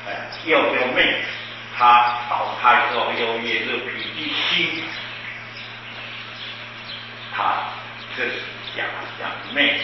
又有妹，他倒胎之后又也是脾气心，他这是讲妹，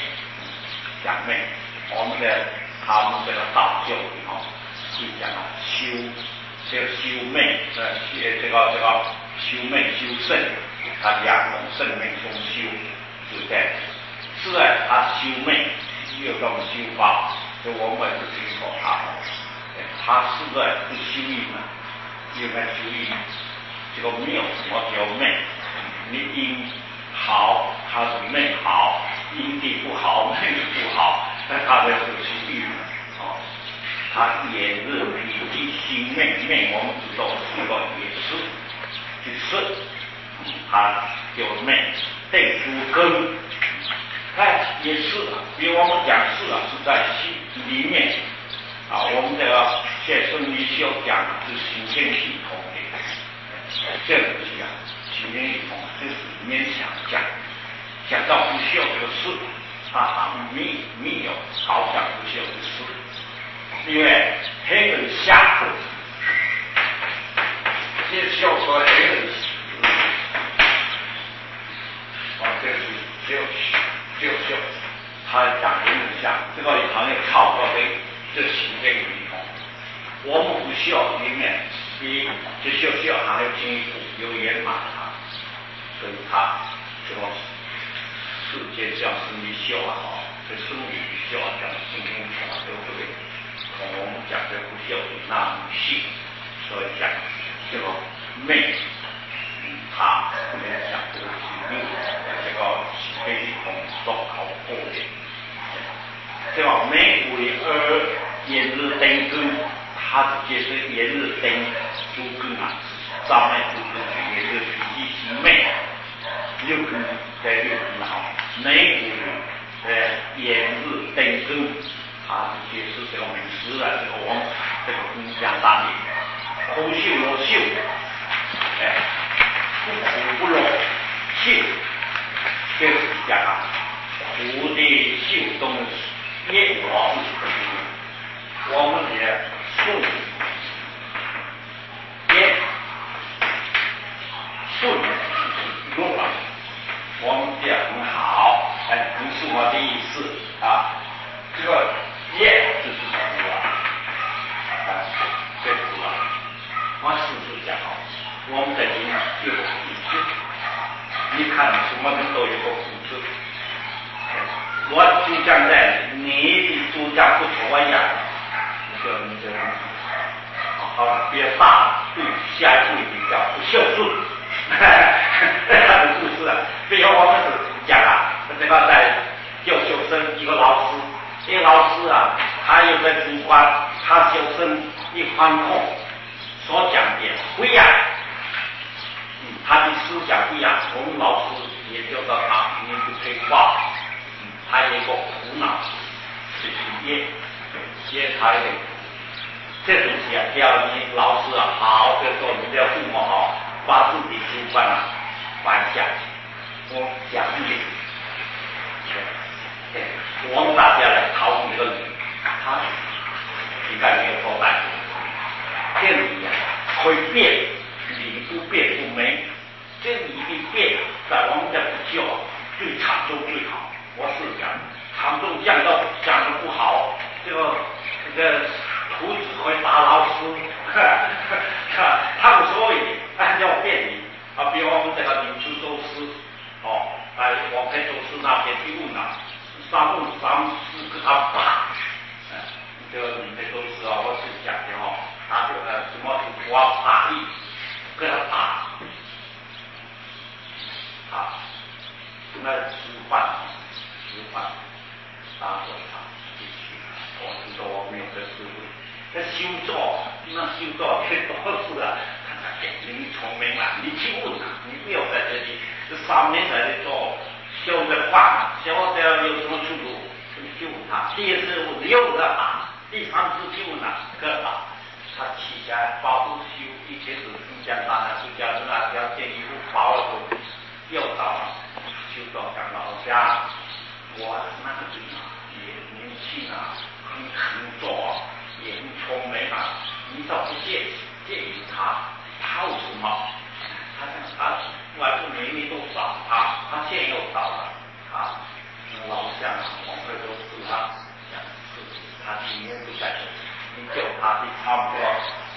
我们的他们这个道教里头是讲修妹，这个修妹修圣，他两种圣命中修，是这样。是啊，他修妹又这种修法，所以我们是听说他是在不修义嘛，又在修义，这个没有什么叫妹，你因好，他是妹好，因地不好，妹不好，那他的是修义嘛，他也是脾气心妹，我们知道是个也是，就是他有妹对主根，也是，比如我们讲是是在心里面。我们这个学生理学讲是行政系统的，这个东西行政系统这是勉强讲到不需要这个事，没有好像不需要这个事，因为黑人下，这需要说黑人，这是就他讲黑人下，这个好像差不多的。这行政系统，我们不需要里面这需要还有进一步有研发它，所以它这个世界上生理学这生理学讲行政系统对不对？我们讲这不需要那女性，所以讲这个妹，它讲这个体力，这个行政系统做好过的。这个美国的炎日登根，它直接是炎日登主根上面就是炎日脾气心妹，有可能在有可能美国的炎日登根，它直接是这个名词这个我们这个讲上面，苦秀罗秀，不苦不乐秀，这个是讲苦的秀中。业果是我们的顺用了，我们也很好，很是我的意思这个业就是苦这苦我事实讲我们在今天有个苦字，你看什么人都有个苦字。我主张在你的主张不同我样，你就好别大对下一步比较不孝顺，他的故事比如我们是讲这个在教学生一个老师他有个主观，他学生一反控所讲的不一样，他的思想不一样，我们老师也教导他你不退化。还有一个苦恼，就是也他的这东西只要你老师好，就说你的父母好，把自己主观放下，我讲你，我们大家来讨论这个理，他应该没有错办，这理会变，理不变不没，这理一变，在我们的不教最长中最好。我是讲，常中讲的不好，这个徒子会打老师，他无所谓的，要变理比如我们这个民族周师，我们周师那边去问三问三师给他打，这个民族周师我是讲的他这个什么是国法律，给他打，那吃饭。打手我知道我没有这思维，那修道这多是你聪明你去问你不要在这里，这3年来的做修的话，修的有什么出路？你去问他。第一次问6个打，第3次去问个打，他起来包不修，以前是讲他出家人要建议不包了都又到修道讲老家。我那个人也年轻很做，也很聪明他里面不在这里，你叫他的差不多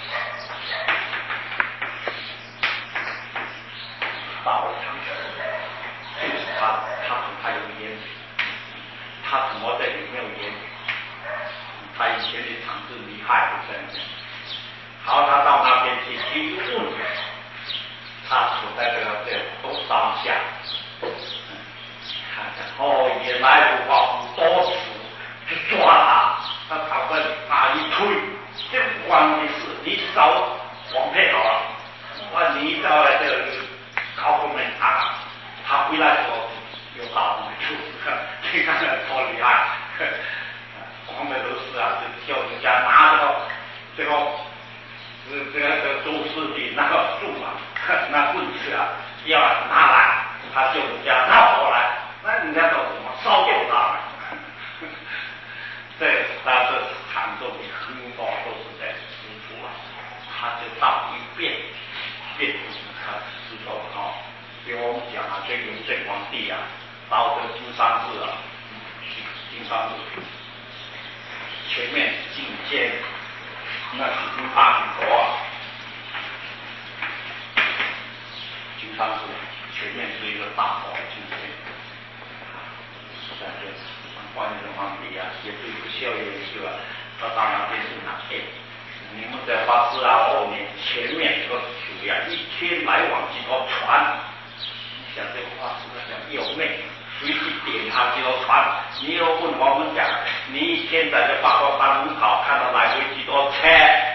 到了长城，就是他同他有烟，他同我这里没有烟，他以前的厂子厉害不是？好，他到那边去问，他处在这个山下，看看哦，原来不保多死，去抓他跑这里一推，这不关你的事，你找王佩好了，你找来这个高后面他回来说有高后面出，你看看多厉害，王佩都是啊，就人家拿着这个周师的那个柱啊，那棍子啊，要拿来，他就人家拿过来，那人家都怎么烧掉他们？他这杭州的很多都是在师傅啊，他就到一遍，他知道哈，比我们讲啊，这雍正皇帝啊，到这金山寺啊，金山寺前面进监。那是很大的佛啊，金山寺前面是一个大佛境界，在这关人皇帝啊，也对不孝有一个，他当然就是拿你们的法师啊，后面前面这个水啊，一天来往几条船，你想这个法师讲有命，谁去点他几条船？你又问我们讲，你一天在这八卦山门口看到来回几多车？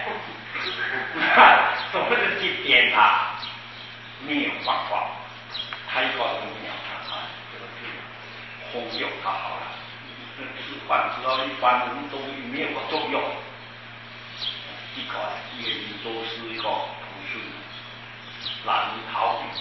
怎么是去点他？没有办法，他一个人没有办法，这个是轰诱他好了。吃饭只要一般人都没有个作用，一个也都是一个不是懒于逃避，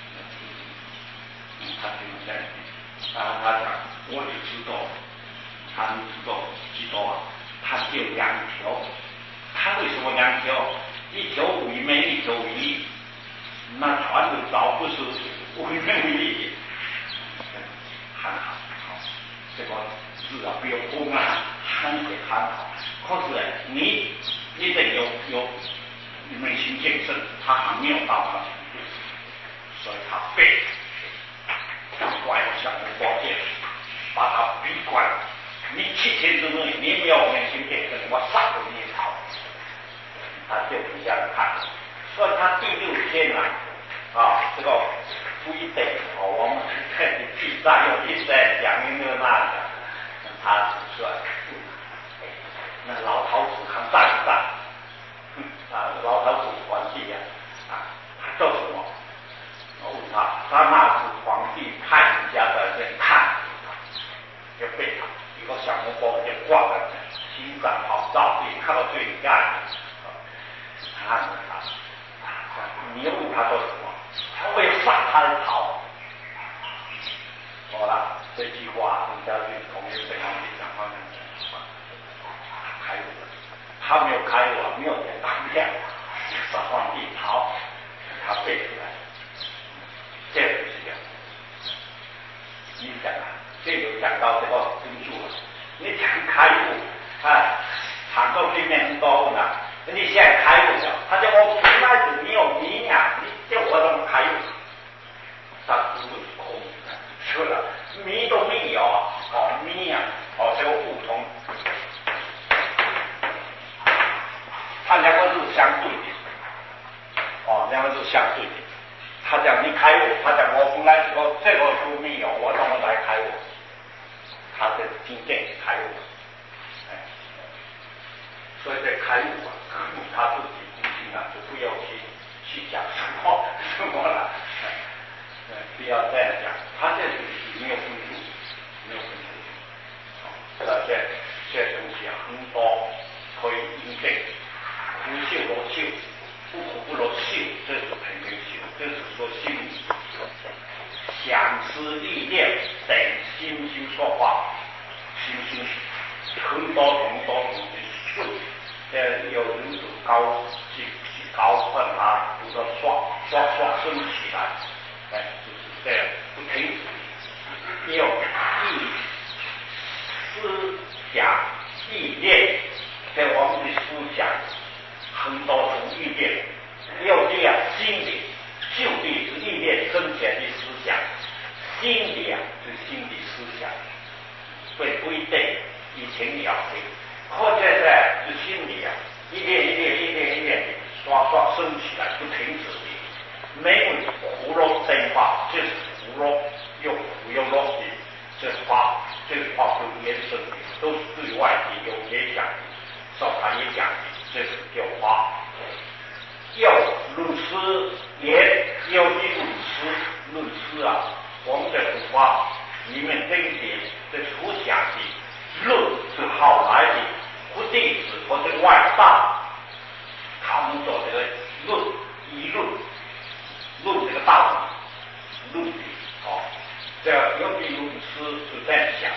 他就在里面。他讲，我就知道，他们知道啊，他就两条，他为什么两条？一条为美，一条为利，那船的早不是为美为利的，很好，这个字啊，标风啊，很好。可是你得有扪心见证，他还没有到那程度，所以他被怪向我宝剑，把他逼关。你7天之内你没有扪心见证，我杀了你一条。他就这样看，所以他第6天这个不一定我们看的比赛又一直在讲那个那个，他说那老头子还在不在？老头子皇帝他做什么？我问他那是皇帝派人家在这看，就被他一个小木包就挂在这，欣赏好照片，看到最厉害。你又问他做什么？他为了杀他的头。好了，这句话人家对同一北皇帝讲话开悟了，他没有开悟，没有点当量，杀皇帝头，他背出来，这就是这样。你讲这有讲到这个分数了，你讲开悟，常州对面很多问你现在开悟了，他叫我从来就没有迷呀，你叫我怎么开悟？他不是空的，是了，迷都没有迷呀，这个悟通，他两个是相对的，两个是相对的。他讲你开悟，他讲我从来这个都没有，我怎么来开悟？他的境界开悟。所以在开悟他自己中心就不要去讲什么了，不要这样讲。他这是没有分数，没有分数。这东西很多可以印证，不修罗修，不苦不罗修，这是肯定修，这是说心理。想思意念等心心说话，心很多的顺。有人就高分读到刷升起来，就是这样不停止，有思想意念很多种意见，有这样心理，就地是意念生前的思想，心理是心理思想，所以不一定以前了解，或者是心理一点刷升起来不停止的，没有胡乱变化，就是胡乱用逻辑，这话都延伸的，都是对外的有也讲的，少他也讲的，这是叫话。要论诗言，要的论诗我们的古话里面这一点这所讲的论是后来的不弟子或者外道，他们做这个议论这个道理，论的这有的论诗是这样讲，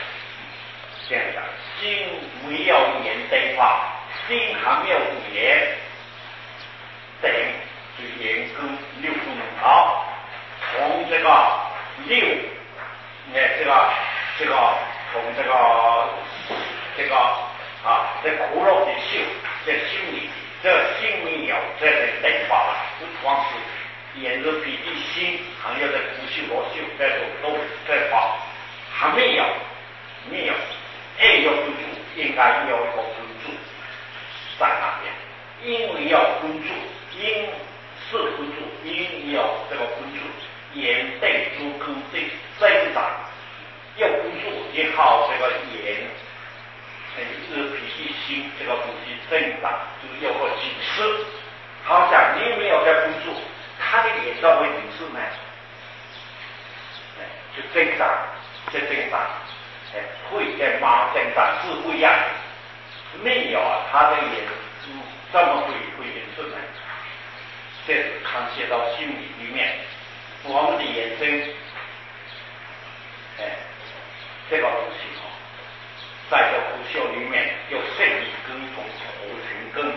心没有言对话，心还没有言。等就言根六根好，从这个六，从这苦肉的秀，这心里，这心里有这些等法了，不光是眼热脾气心，还有这骨秀罗秀，这种都这法还没有，要关注，应该要有关注在那边，因为要关注。因是关注，因有这个关注，言对诸根的增长，要关注也好这个言，日脾气心这个东西增长，就是要个警示。好像你没有在关注，他的言都会警示呢，就增长，会在马增长是不一样的，没有他的言这么会警示呢？这是看写到心理里面，我们的眼睛，这个东西在这胡秀里面有肾理根同活群根。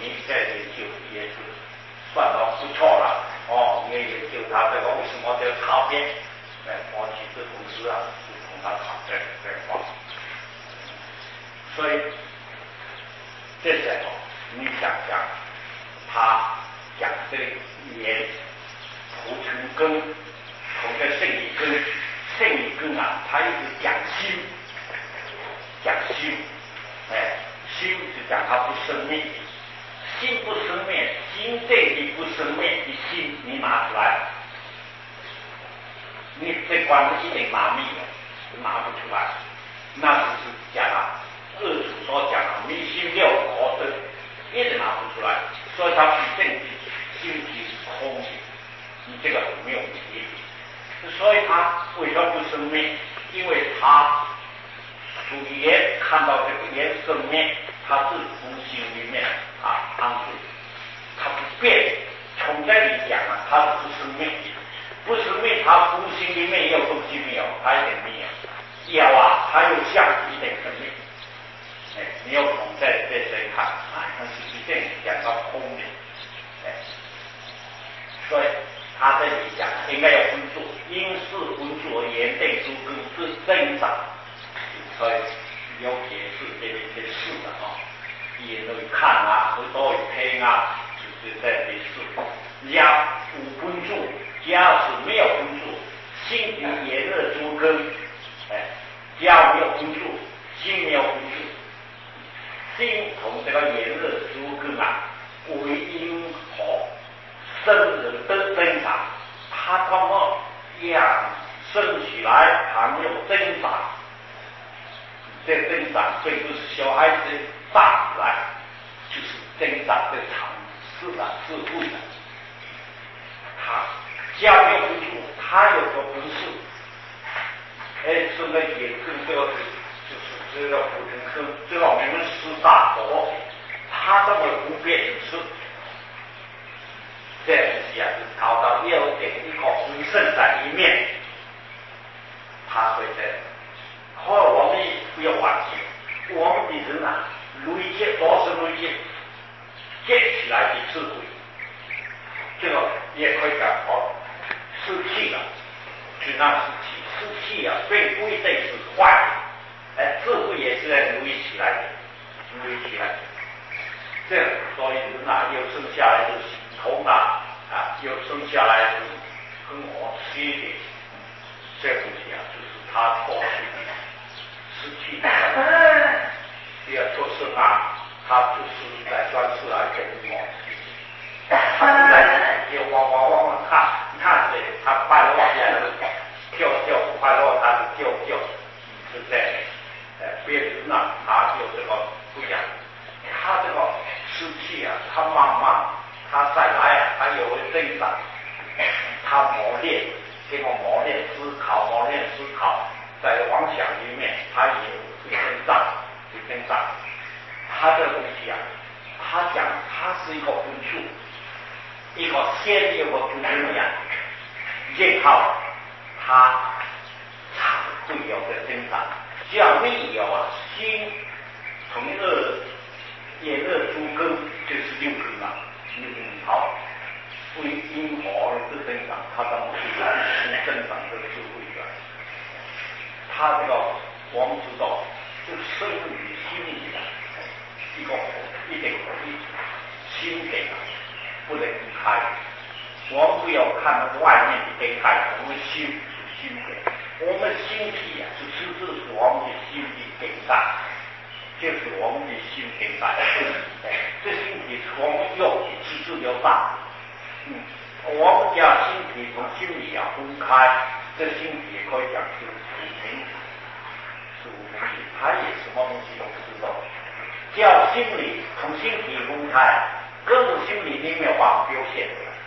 算到不错了，你也研究他这个为什么这个考编，我其实不是啊，是从他考这话。所以这时候你想想，他讲这个言蒲城根，从这圣理根，圣理根啊，他一直讲心，讲心，心是讲他不生灭，心不生灭，心这里不生灭的心，你拿出来，你这关一定拿命了，拿不出来，那就是讲啊。二祖所讲的迷心六合的，一直拿不出来，所以他是正体，心体是空的，你这个没有问题。所以他为什么不生灭？因为他属于言，看到这个言生灭，他是无心里面安住，他不变。从这里讲啊，他是不生灭的，不生灭，他无心里面有东西没有？他一点没有。有啊，他有相一点生灭。你要从这看，但是一定讲到空的，所以他这里讲应该要分作因事分作言定诸根之增长，所以有解释这些事的眼都看啊，耳朵听啊，就是这些事。家无分作，家是没有分作，心与言的诸根，家没有分作，心没有分作。心同这个言热诸根啊，为因和生人的增长，它怎么样生起来还没有增长？这增长并不是小孩子大来，就是增长的常识啊，智慧啊。他家没有分数，他有个分数，是那也跟这个就是这个普通跟这个我们师大佛，他这么不变是这东西啊，是搞到有点一个浑身在里面，他会这样。后来我们不要忘记，我们的人啊，累积都是累积建起来的智慧，这个也可以讲湿气了，就那湿气，湿气啊，并不一定是坏的。智慧也是累起来的，累起来的。这样，所以人啊，又生下来是心头大又生下来是跟我缺的，这东西啊，就是他过去的湿气。第二做事啊，他就是在专事来跟我，他不在就往看谁，他快乐往下跳，快乐他就跳，是这样。别人呢，他就这个不一样，他这个湿气啊，他慢慢他再来啊，他有增长，他磨练，经过磨练思考，在妄想里面，他也有增长，他这个东西啊，他讲他是一个分数，一个先有个分数呀，然后他会有个增长。只要你有心从眼热诸根，就是六根了，好，为因火而增长，它怎么会增长的智慧的？它这个我们知道，就生理心理的一点心点不能离开。我们不要看外面的变态，我们心是心点。我们心体啊，是我们的心的根在，就是我们的心根在。这心体是我们用的是流大。我们将心体从心理啊分开，这心体也可以讲是无凭，它也什么东西都不知道。只要心理从心体分开，各种心理你没有办法表现出来。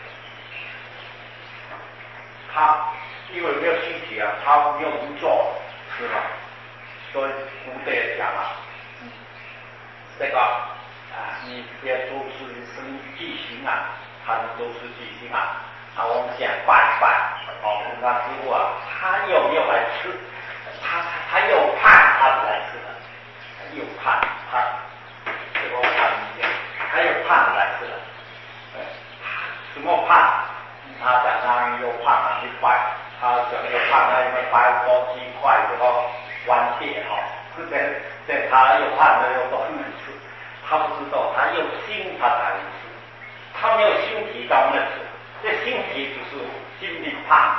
他因为没有心体啊，他没有工作，是吧？所以古代讲啊，这个你别做事生记性啊，他们都是记性啊。我们先拜，问他师傅啊，他有没有来吃？他又盼他不来吃了，又盼他这个他又盼来吃了，什么盼？他讲他又盼他去拜，他判了因为白多几块这个关铁哈，这他又判了又多一次，他不知道他有心他才是，他没有心体当然是，这心体只是心理判，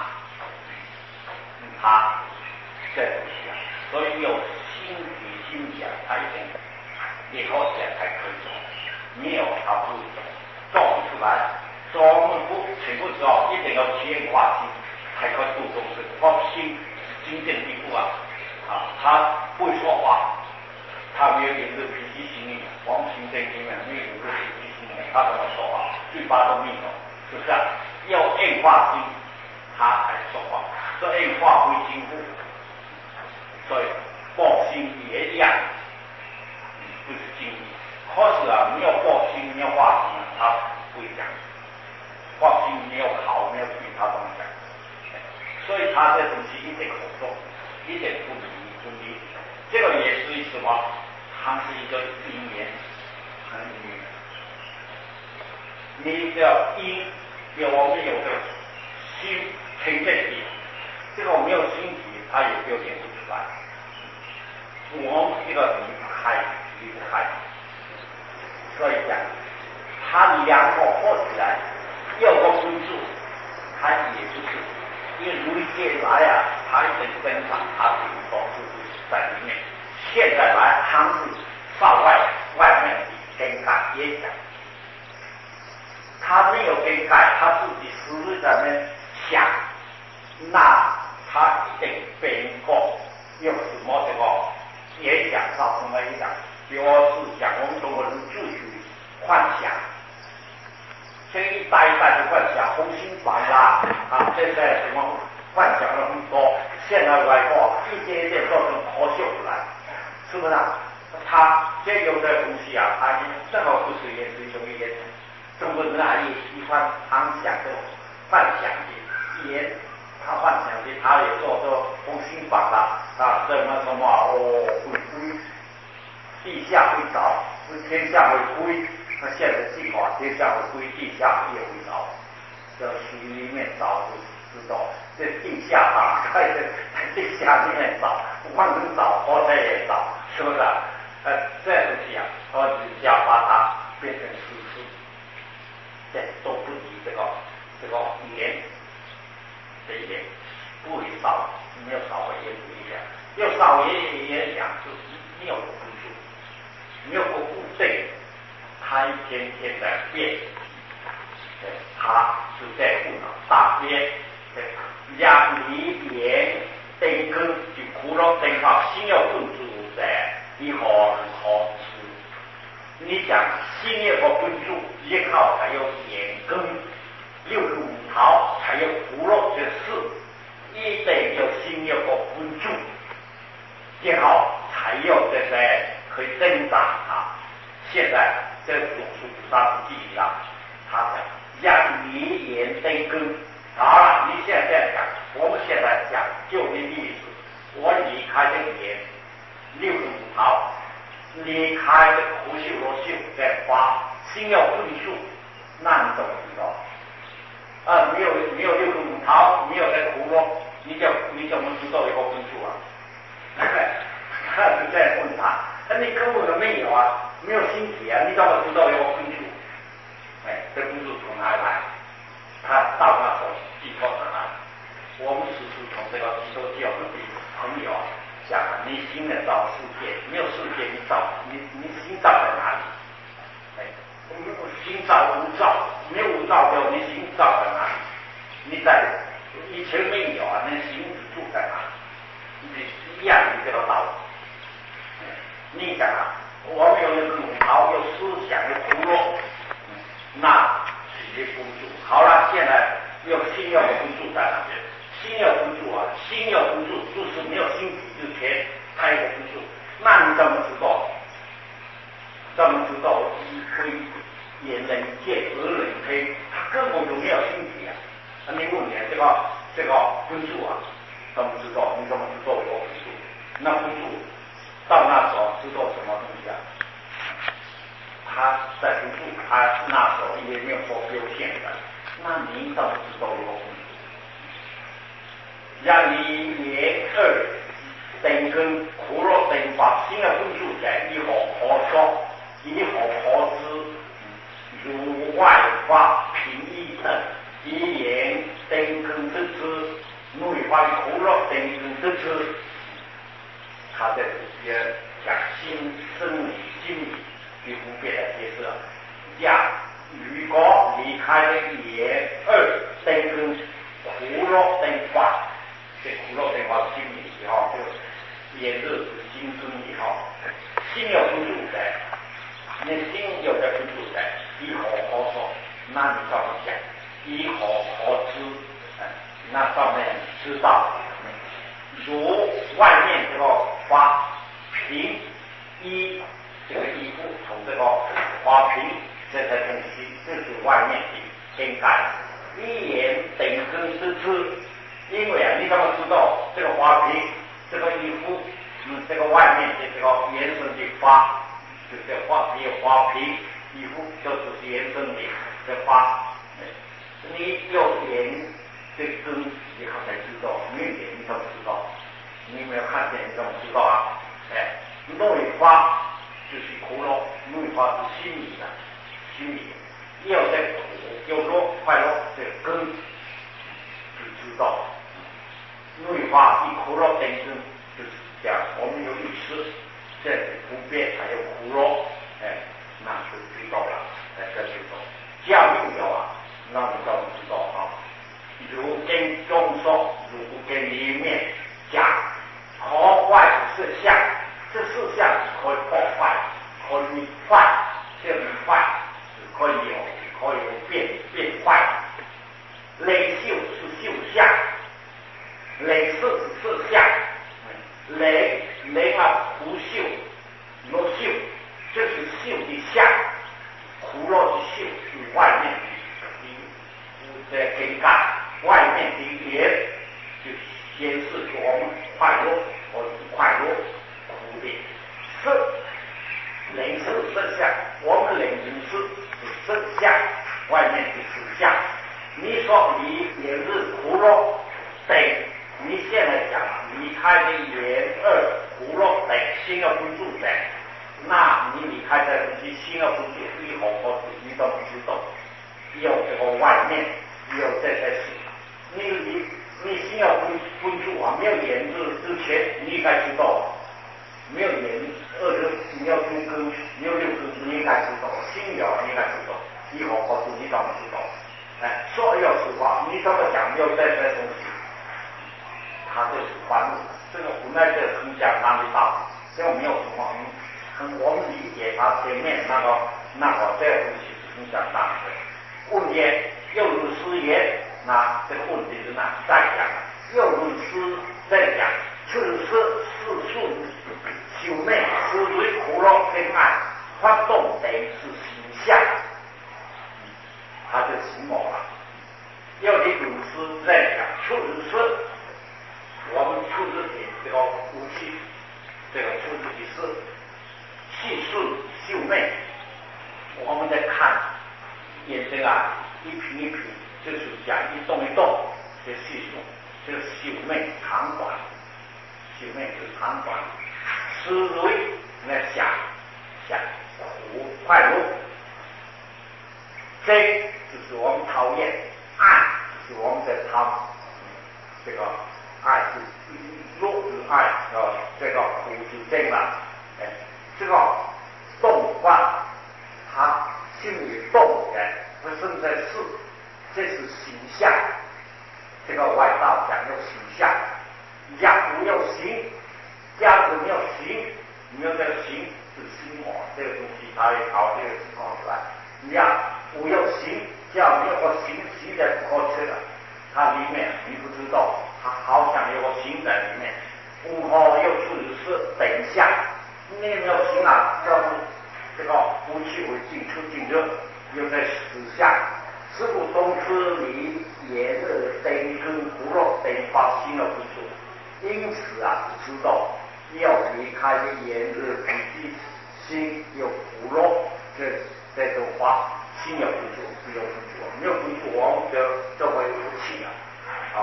他这东西啊，所以有心体心想才行，以后这才可以做，没有他不走，做不出来，做不全部之后一定要先化心。才可以度众生，发心精进地步啊！他不会说话，他没有言之脾气心理，王行真经啊，没有言之脾气心理，他怎么说话？嘴巴都没有，是不是啊？要硬化心，他才说话。这硬化归经部，所以报心也一样，不是经理。可是啊，没有报心，没有化心，他不会讲。化心没有好，没有比他怎么讲？所以他这东西一点口重，一点不理，这个也是什么？它是一个因缘，你只要因我们有这个心存在体，这个我们有心体，它也表现不出来。我们这个离不开，所以讲，它两个合起来，有个分数，它也就是。因为如一界来啊，他一直增长，他顶多是在里面。现在来，他是少外面更改也讲，他没有更改，他自己实质在那想，那他一定被过用什么这个也讲到什么一讲，比如是讲我们中国人自己幻想。这一代一代的幻想，红星白啦现在什么幻想了很多，现在外国一件一件做成活秀出来，是不是啊？他这有的东西啊，他正好不是也是一种语言，中国人啊也喜欢常想这种幻想的语言，他幻想的他也做红星白啦什么会地下会着，天下会归。那现在计划天下会归，地下也会着，这心里面着就知道，这地下开的地下里面着，万能着，火柴也着，是不是啊？这东西啊，底下把它变成实，这都不离这个言，这一点不会少，没有少也不一样，要少也一样，就是没有个分数，没有个固定。它一天天的变，它是在不脑大变，让离言登根就苦了登好，心要分住在以后吃。你讲心要个分住，以后才有眼根，65条才有苦了这事，一定要心要个分住，以后才有这个可以增长它。现在。这种是菩萨不记忆了，他讲让离言登根。好了，你现在讲，我们现在讲就那例子，我离开这个言65条，离开这个胡秀罗秀在花，心要分数，那你怎么知道？没有65条，没有在胡罗，你怎么知道有个分数啊？他是在问他，你根本都没有啊。没有心体啊，你怎么知道有分数？这分数从哪来？他到那时候寄托在哪里？我们时从这个基督教的朋友讲，你心的找世界，没有世界你心找在哪里？心找无照，没有无照的，你心找在哪里？你在以前没有啊，那心是住在哪里？你一样的这个道理。你讲啊。我们有那种好有思想的苦络，那是一个分数。好了，现在有心要分数在哪边？心要分数啊，心要分数，就是没有心体之前，它有个分数。那你怎么知道？怎么知道一归眼人见耳人听？他根本就没有心体啊！你问你这个分数啊，怎么知道？你怎么知道有个分数？那分数。到那时候知道什么东西啊？他在读书，他那时候也没有说表现的，那你怎么知道有个分数？ 让你连二等跟苦乐等发新的分数在以后可说，以后可知如外法平一等，以言等跟之之，内外苦乐等跟之之，他在这些讲心生理心理与分别的解释，讲如果离开了言二等跟苦乐等法，这苦乐等法心理以后就也是心生以后，心有分数在，那心有的分数在，以后可说，那你怎么讲？以后可知，那上面知道，如外面这个花瓶衣，这个衣服从这个花瓶这个东西，这是外面的天干，一言等根之之，因为你怎么知道这个花瓶？这个衣服，这个外面的这个延伸的花，就是花瓶衣服，就是延伸的这花。你有眼这根，你好才知道；没有眼，你怎么知道？你没有看见，你怎么知道啊？内花就是苦乐，内花是心理的，心理要在苦有乐快乐这根就知道。内花以苦乐等根，就是讲我们有意识，这不变还有苦乐，那就知道了，这知道。教育有啊，那你怎么知道啊？如跟中说，如跟里面讲好坏事项，这事项可以破坏，可以坏，这个坏是可以变坏。雷秀是秀相。雷是色相，雷不秀，若秀，这是秀的相，苦乐的秀是外面的根干，外面的言就显示出我们快乐或者是快乐，苦的色，雷是色相，我们人是色相，外面的色相。你说你也是苦乐等。你现在讲离开的言二苦乐等心的分数等，那你离开这东西心的分数以后或者你都不知道，有这个外面有这些事，你心的分数啊，没有言之前你应该知道，没有言二的你要六根没有六根你应该知道，心有你应该知道，以后或者你怎么知道？所有实话你怎么讲没有这些东西？他就是欢乐，这个无奈这个很简单的道理，这没有什么我们理解他前面那个这个东西是很简单的。问言又如是言，那这个问题是哪再讲？又如是再讲，此是世俗修昧，是为苦乐跟爱发动等是形象，他就形模了。又如是再讲，此是。我们出自的这个武器，这个出自的是细顺秀媚。我们在看眼睛啊，一品一品，就是讲一动一动，这细顺，这个秀媚长短，秀媚是长短。思维来想苦快乐，这就是我们讨厌，爱就是我们在这个。爱是乐是爱，这个苦是真了，这个动法，它心里动的，它生在事，这是形象。这个外道讲有形象，假如有形，假如没有形，没有这个形是心魔，这个东西它也搞这个情况出来。你要无有形，假如没有个形，形在不可吃的，它里面你不知道。他好像有个形在里面，午后又是等下，你没有形啊，就是这个夫妻为进出进入，又在实相，是故东之离也是等跟苦乐等发心的不足，因此啊，知道要离开的言日脾气心有苦乐，这种话心有不足，是有不足，没有不足，我们就会服气了啊。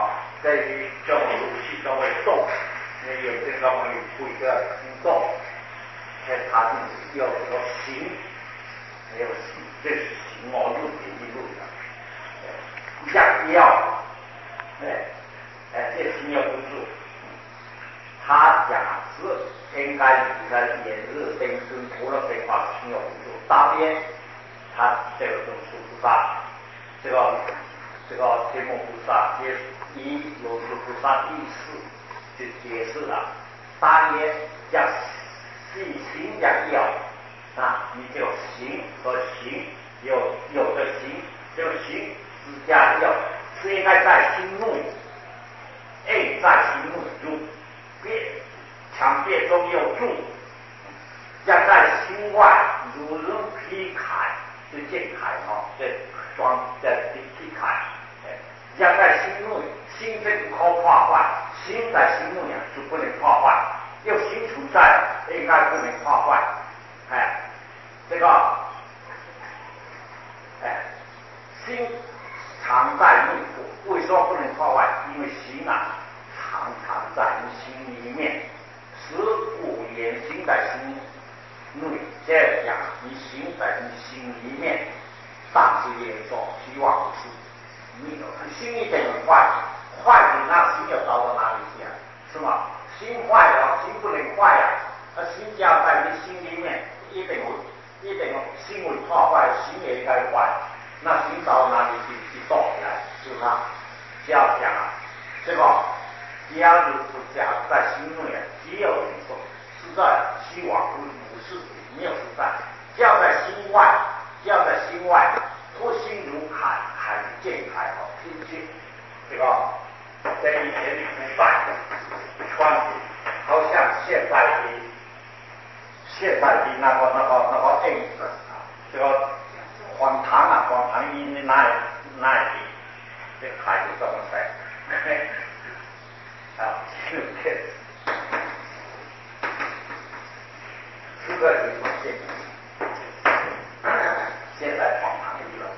在于这种武器都会动，因为有这个会个心动，它是有这个形，还有形，这是形哦，论点一论的，像药，这形有不住，他讲是应该离开炎热冰跟除了冰化形有不住，大边他这个都说不大，这个天目菩萨也以罗什菩萨第四就解释了，大约叫细行讲要啊，你就行和行有的行，这个行是加要是应该在心内，在心内住，强烈中有住，要在心外如人劈开，就见开这劈开。要在心内，心这不可破坏，心在心内是不能破坏，有心存在应该不能破坏，这个心常在内部，为什么不能破坏？因为心常在你心里面，是故言心在心内，这样讲，你心在你心里面，但是也说希望不是。心一定坏，坏你那心又到哪里去啊？是吗？心坏了，心不能坏心加在你心里面，一定心会破坏，心也应该坏，那心到哪里去动起来？是不是？这样讲这个假如是讲在心内只有人说，实在希望不是没有实在，叫在心外，不心如海，海不见海听见这个在以前的古代传统，好像现在的那个这个黄塘音的那里，这个海就这么在这个地方现在黄塘里了。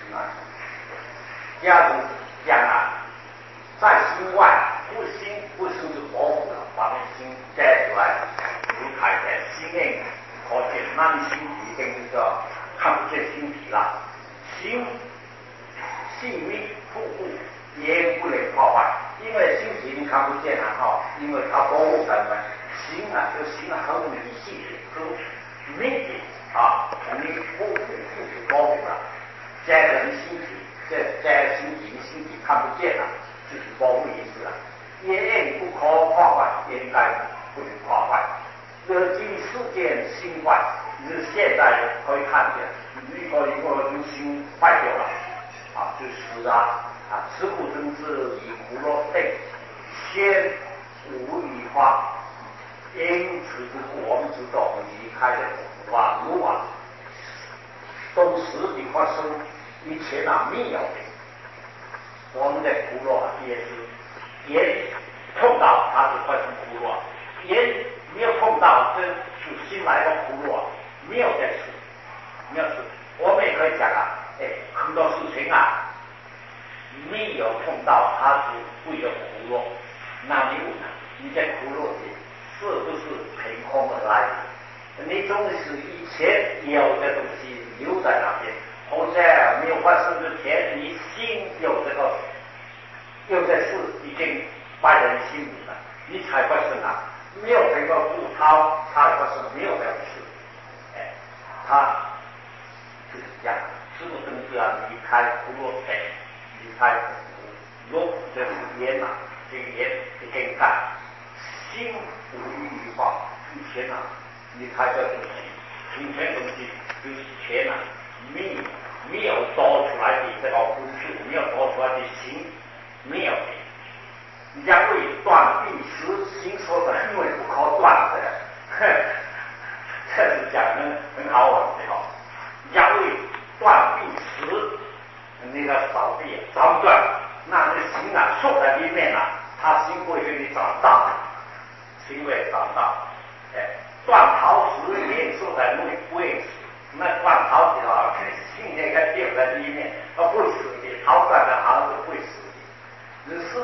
假如讲在心外，不是保护了，把你心带出来，离开在心内可见，那你心体跟一个看不见心体了，心细密瀑布也不能破坏，因为心体你看不见因为它保护什么？心这个心很明细的，很密的你不保护了，这个心体。在心体看不见了，就是保护意思了。也不可破坏，也应该不能破坏。这今世间心坏，就是现在可以看见，一个就心坏掉了就死此故真是以苦乐对，先无以化。因此我们知道离开的网络都是的发生。以前没有的，我们的苦乐也碰到它就发生苦乐，也没有碰到这是新来的苦乐，没有这事，我们也可以讲很多事情没有碰到它是会有苦乐，那你问你的苦乐是不是凭空而来的？你总是以前有的东西留在那边。或者没有发生之前，你心有这事已经摆在你心里了，你才发生没有这个不掏才发生，没有这个事。他就是讲，是不是真是离开苦乐片，离开苦这是烟这个烟是更大，心无欲化，以前离开这东西，以前东西就是钱没有多出来的这个分数，没有多出来的心，没有的。人家会断必实，心说的因为不可断的，这是讲很好玩的人家会断必实，那个扫地扫不断，那心受在里面他心会给你长大，心会长大。断陶石也受在内不会死。那断陶石心那个掉在里面，不会死的，陶出来的好是会死的，人是有死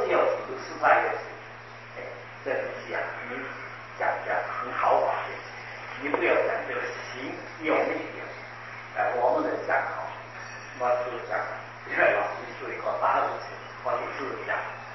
实在有这东西啊，你讲很好玩的，你不要讲这个形有力点。我们的讲我是讲，老师是一个大日子，我就是讲，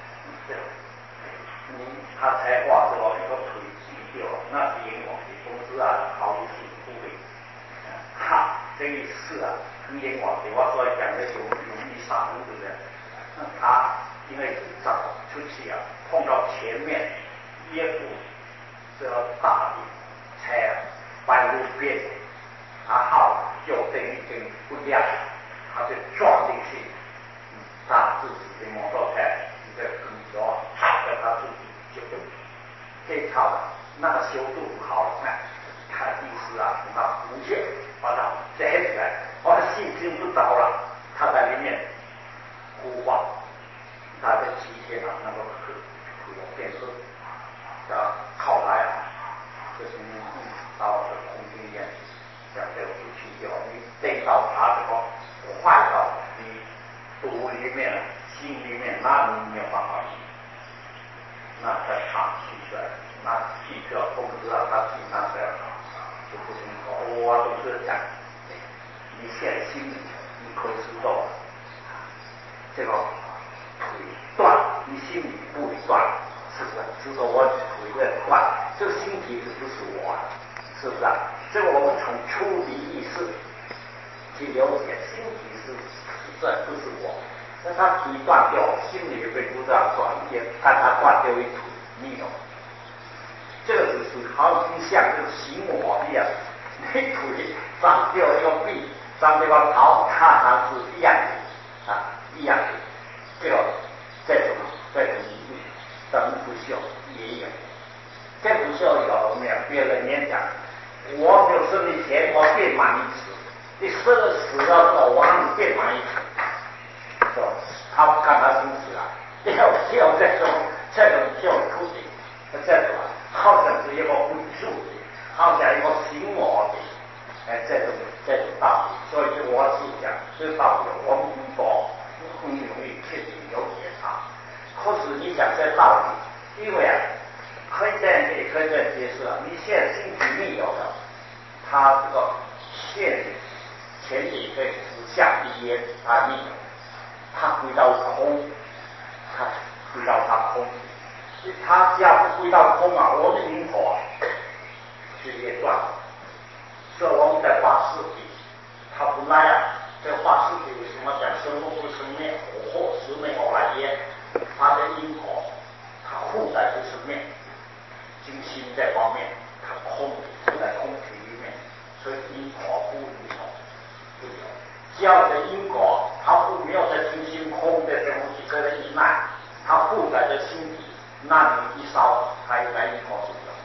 他才画这个一个腿锯掉，那是因为公司啊，好意思不会，这一次啊，很冤枉的，我所讲的有意杀人对不对？他因为一早出去啊，碰到前面一部这个大的车半路边，然后就灯一灯不亮，他就撞进去，他自己的摩托车一个跟着叫他自己就这套那个修度好了，他意思啊，从他不屑把他摘起来，我的信心不着了，他在里面呼唤，他的几天啊，那个有变色，靠来啊，就是到这空间里面，讲这个不去掉，你对到他这个坏到你肚里面、心里面，那你没有办法去，那在长期出来，那汽车公司啊，他经常这样就不行，我都是讲，你现在心里你可以知道这个腿断，你心里不会断，是不是？知道我腿在断，这个心体是不是我的？是不是啊？这个我们从出离意识去了解，心体是不是我？那他腿断掉，心里被不知道转变，看他断掉一腿，你懂？这个是好像这个形我一样，你腿上掉一个臂，上这个头，看它是一样的啊，一样的。这个这种等不孝也有，这不孝有没有？别人演讲，我没有生你前，我变满一次，你生了死了，我让你变满一次，是吧？他不看他生死啊，要这种跳出的，这种好像是一个归宿的，好像一个行我的，这种道理，所以我是讲这道理，我们不懂。很容易确定了解它，可是你讲这道理，因为啊，可以这样解释啊。你现在心体没有了，它这个前里的指向一烟，它没有，它归到空，它归到它空，它只要不归到空啊，我们灵活就也断了。所以我们在八识里，它不那样。这话是为什么讲生物不生灭，火或实灭而来耶？它的因果，它护在不生灭，精心这方面，它空在空体里面，所以因果不离头，不有。只要的因果，它没有在精心空的这东西跟着依赖，它护在这心底，那你一烧，它应该因果不有。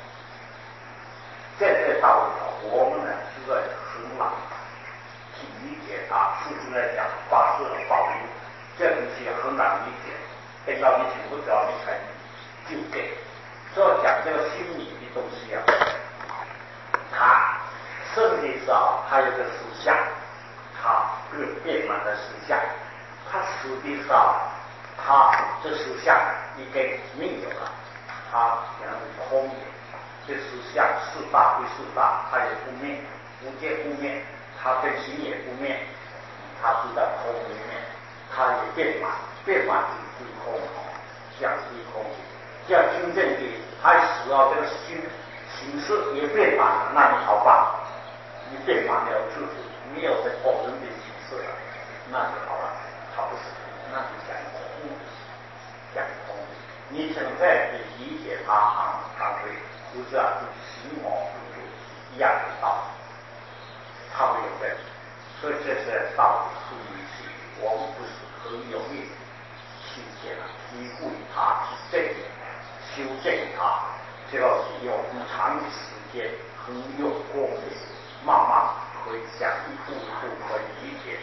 这道理，我们呢是在很难去理解它，是不是在讲法式法律？这东西很难理解，等到你听不着，你才就给。所以讲这个心理的东西啊，它身体上还有个实相，它变满的实相，它实际上它这实相已经没有了，它讲是空的。这实相四大归四大，它也不灭，无界不灭，它跟形也不灭，它是在空里面，它也变满是空，像是空，像真正的它使到这个形式也变满了，那你好办？你变满了就是没有这个人的形式了，那就好了，它不是，那就讲空，讲空，你现在你理解它对。就是啊，就是形我不就一样的道理，它会有这，所以这是道理不离去，我们不是很有力去见了，体会它，去证修正它，这个有很长的时间，很有功力，慢慢可以讲一步一步可以理解。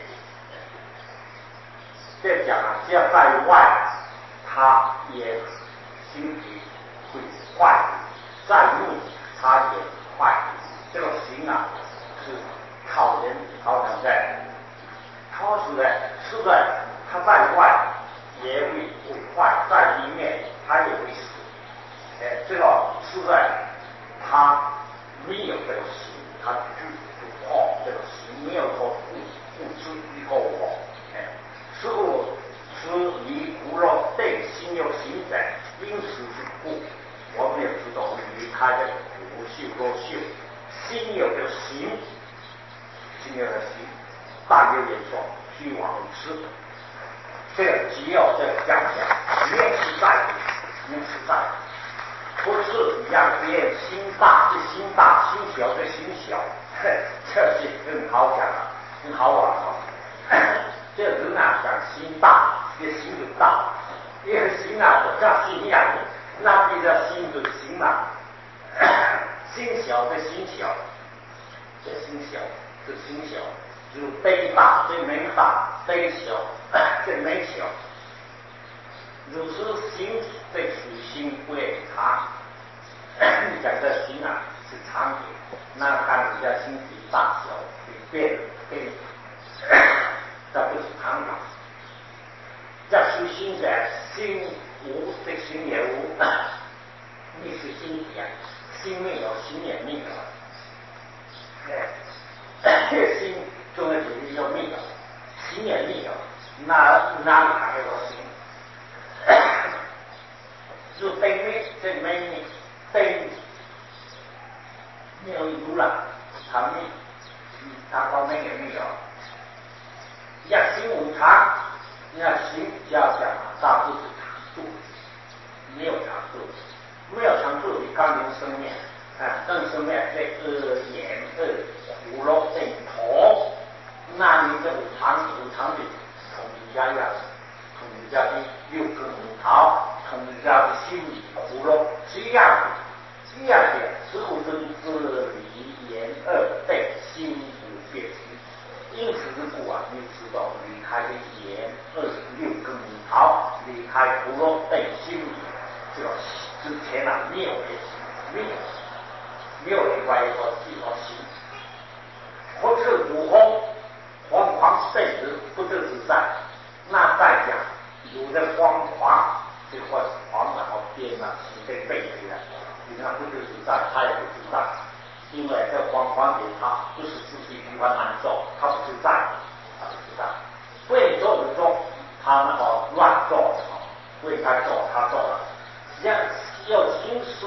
这讲啊，只要在外，它也心体会坏。在内它也坏，这个形啊是靠人靠能在，它是的，是的，它在外也会坏，在里面有行者，因时之故，我们也知道离开这个苦修多修，心有这个行，心有的行，但有也说虚妄痴，这个只要这个讲讲，没有实在，没有实在，不是让别人心大，这心大，心小这心小，这是很好讲啊，很好玩啊。这人啊讲心大，这心就大，因为心啊不像心一样的，那比较心就行了。心小这心小，这心小这心小，就悲大这没大，悲小这没小。有时心这属心不也长，你讲这心啊是长的，那看人家心体大小变变。这不是常常，这修心者，心无这心也无，你是心体啊，心没有，心也没有，这心中的体要没有，心也没有，哪里还有心？就对面这没对没有有了，他没，他方面也没有。要心无常，要心要讲大致是常住，没有常住，没有常住，你刚人生面正生面这眼苦肉等头，那你这无常的同人家呀，同人家的六根五桃，同人家的心理苦肉是一样的，一样的，十五真之理眼对心无变形。因此之故啊，你知道离开的眼26根五桃，离开苦肉对心理，这个之前啊没有也行，没有另外一个行，不是如空，惶惶现实，不得自在。那再讲有的惶惶，这个惶然后变了，被背起来，你看不得自在，他也不自在。因为这惶惶给他不是自己喜欢难受，他不自在，他不自在。不应做的做，他那个乱做，不应该做，他做了。要心是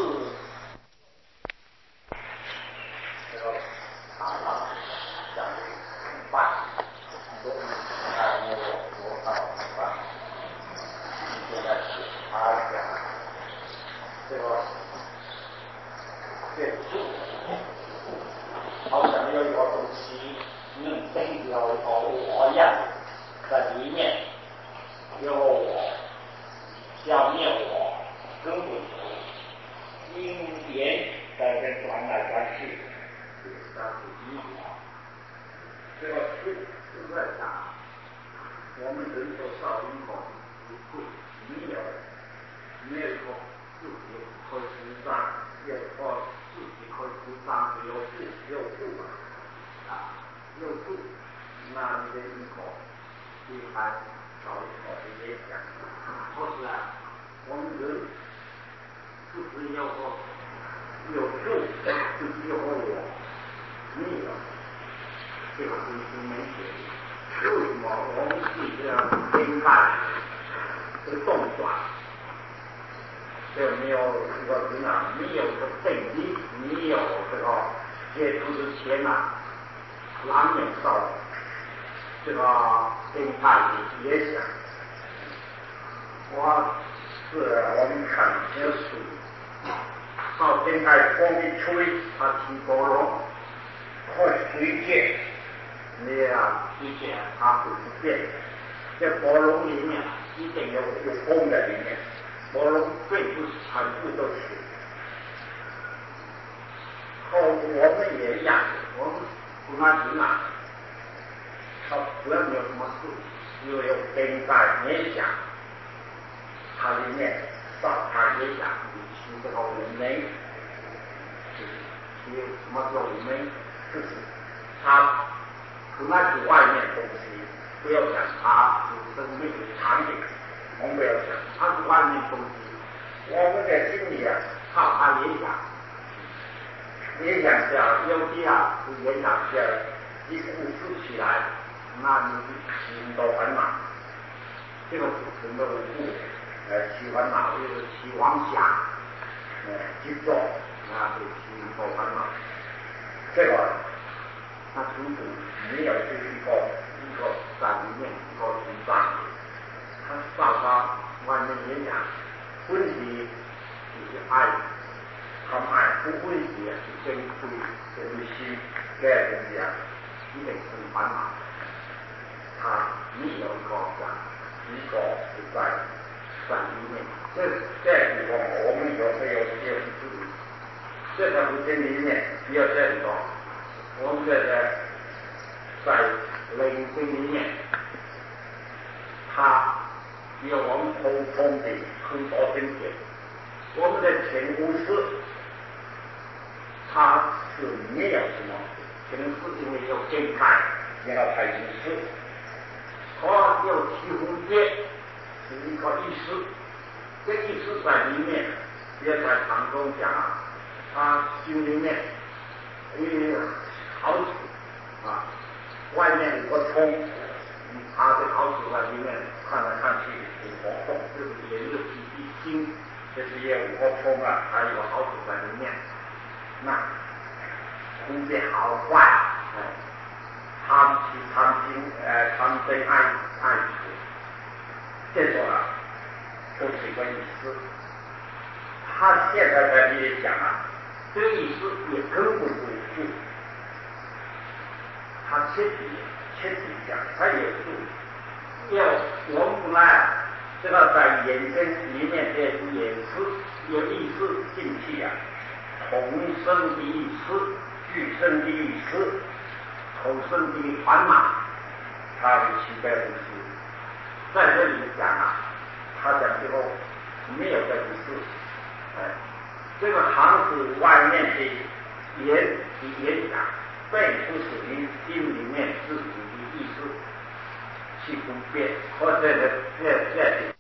这个讲的很慢，都我到很慢。现在是他讲这个好像有一个东西能有我样在里面，有我消灭我，根本因缘在这转来转去，它是一我。这个是在讲我们人所造因果是不没有一个自己可以主张，有个自己可以主张有度有度，那你的因果一般找一个的也讲，或是啊，我们人就是要说有度，就是有我，没有，这个是没解。为什么我们是这样天干这个动转？这没有这个人啊，没有这个正理，没有这个接触之前啊，难免受这个天派的影响。我们看这个书，到天派风一吹，它起波动，或随见，你啊随见它不是变的。这波动里面一定有风在里面。波动并不是全部都是，我们也一样，我们不按人啊，他不要没有什么事，又有天干也讲，它里面上它也讲，你是这个人类，有什么叫人类？就是它不按是外面东西，不要讲它是生命的场景。我们不要想，它是外面东西，我们的心里啊，靠它影响下，有的啊是影响下，一故事起来，那你行都很难，这个是很多无故的， 起烦恼，就是起妄想，执着，那就起多烦恼。这个他主主没有是一个在里面一个主张，他照他外面也讲，问题就是爱，他爱不问题是真亏，真心，这东西啊，一定是烦恼。他没有一个讲，一个是在里面。这地方我们有没有就是这个不经里面有这种，我们这个在灵性里面，它有我们通通的很多境界。我们的前五识，它是没有什么，前五识因为有见开，然后才有识。它有七蝴蝶是一个意识，这意识在里面，也在常中讲啊，它心里面有好处啊，外面有个冲，它的好处在里面看来看去有活动，就是也有一心，就是也有个冲啊，还有好处在里面，那分别好坏，贪心，贪真爱取，这种啊，都是一个意思。他现在在这里讲啊，这个意思也根本不是，他切题讲，他也是要我们来这个在眼睛里面的眼识有意识进去啊，同生的意识，俱生的意识。投生的烦恼，它的七百五十，在这里讲啊，他讲最后没有这个事，这个行是外面的言讲，并不是你心里面自己的意识去分辨，或者这